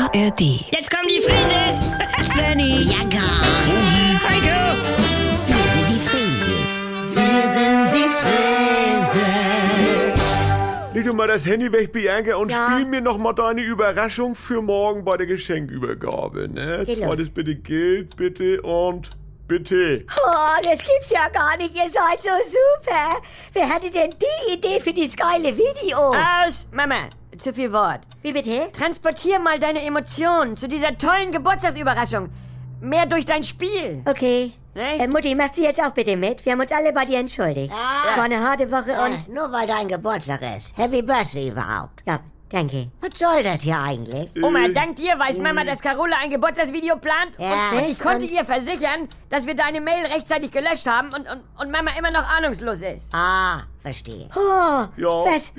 ARD. Jetzt kommen die Frieses! Svenny, Ja, gar. Heiko! Wir sind die Frieses. wir sind die Frieses. Leg doch mal das Handy weg, Bianca, und Ja. spiel mir noch mal deine Überraschung für morgen bei der Geschenkübergabe, ne? Geht los. Zweites bitte Geld, bitte und bitte. Oh, das gibt's ja gar nicht. Ihr seid so super. Wer hatte denn die Idee für dieses geile Video? Aus! Mama, zu viel Wort. Wie bitte? Transportier mal deine Emotionen zu dieser tollen Geburtstagsüberraschung. Mehr durch dein Spiel. Okay. Ne? Mutti, machst du jetzt auch bitte mit? Wir haben uns alle bei dir entschuldigt. Es war eine harte Woche und... Nur weil dein Geburtstag ist. Happy Birthday überhaupt. Ja, danke. Was soll das hier eigentlich? Oma, dank dir weiß Mama, dass Carola ein Geburtstagsvideo plant. Ja. Und ich konnte ihr versichern, dass wir deine Mail rechtzeitig gelöscht haben und Mama immer noch ahnungslos ist. Ah, verstehe. Oh, Ja, was?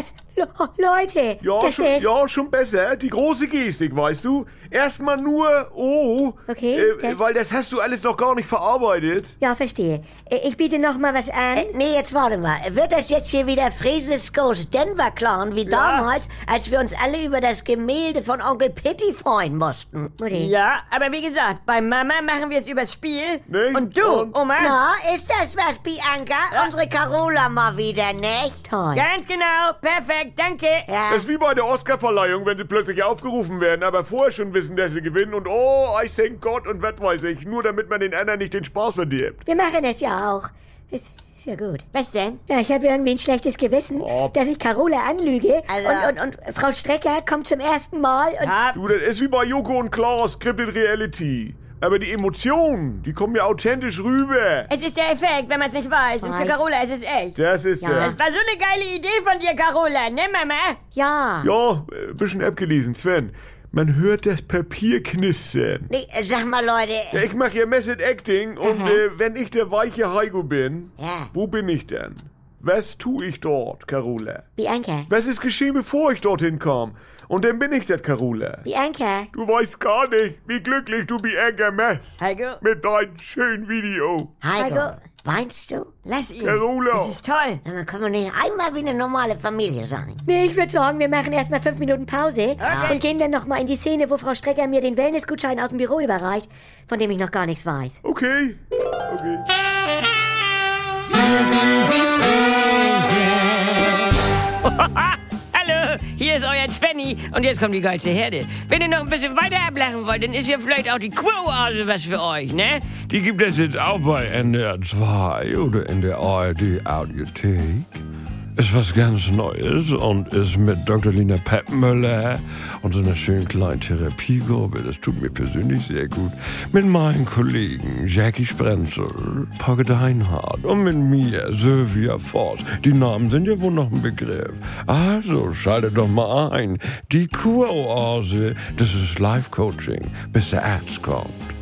Leute, Ja, das ist... schon besser. Die große Gestik, weißt du? Erstmal nur Okay, das- weil das hast du alles noch gar nicht verarbeitet. Ja, verstehe. Ich biete noch mal was an. Nee, jetzt warte mal. Wird das jetzt hier wieder Frieses Goes Denver Clown wie damals, als wir uns alle über das Gemälde von Onkel Pitti freuen mussten? Mutti. Ja, aber wie gesagt, bei Mama machen wir es übers Spiel. Nicht? Und du, Und- Oma, Na, ist das was, Bianca? Unsere Carola mal wieder, nicht? Toll. ganz genau, perfekt, danke. Ja. Das ist wie bei der Oscarverleihung, wenn sie plötzlich aufgerufen werden, aber vorher schon wissen, dass sie gewinnen und I thank Gott und was weiß ich, nur damit man den anderen nicht den Spaß verdirbt. Wir machen es ja auch. Ist ja gut. Was denn? Ja, ich habe irgendwie ein schlechtes Gewissen, Oh. dass ich Carola anlüge. Also- Und Frau Strecker kommt zum ersten Mal und... Ja, Du, das ist wie bei Joko und Klaas, Scripted Reality. Aber die Emotionen, die kommen ja authentisch rüber. es ist der Effekt, wenn man es nicht weiß. Und für Weiß. Carola ist es echt. Das ist Ja. Das war so eine geile Idee von dir, Carola, ne, Mama? Ja. Ja, bisschen abgelesen, Sven. Man hört das Papier knistern. Nee, sag mal, Leute. Ja, ich mache ja Method Acting und wenn ich der weiche Heiko bin, Ja. wo bin ich denn? Was tue ich dort, Carola? Bianca. Was ist geschehen, bevor ich dorthin kam? Und dann bin ich das, Carola. Bianca. Du weißt gar nicht, wie glücklich du Bianca machst. Heiko, Mit deinem schönen Video. Heiko, weinst du? lass ihn. Carola. Das ist toll. Dann können wir nicht einmal wie eine normale Familie sein. Nee, ich würde sagen, wir machen erstmal 5 Minuten Pause Okay. und gehen dann noch mal in die Szene, wo Frau Strecker mir den Wellnessgutschein aus dem Büro überreicht, von dem ich noch gar nichts weiß. Okay. Okay. Hallo, hier ist euer Svenny und jetzt kommt die geilste Herde. Wenn ihr noch ein bisschen weiter ablachen wollt, dann ist ja vielleicht auch die Quo-Oase was für euch, ne? Die gibt es jetzt auch bei NDR 2 oder in der ARD Audiothek. Ist was ganz Neues und ist mit Dr. Lina Peppmüller und so einer schönen kleinen Therapiegruppe, das tut mir persönlich sehr gut, mit meinen Kollegen Jackie Sprenzel, Pogge Deinhardt und mit mir, Sylvia Voss. Die Namen sind ja wohl noch ein Begriff. Also schaltet doch mal ein. Die Kuroase, das ist Live-Coaching, bis der Arzt kommt.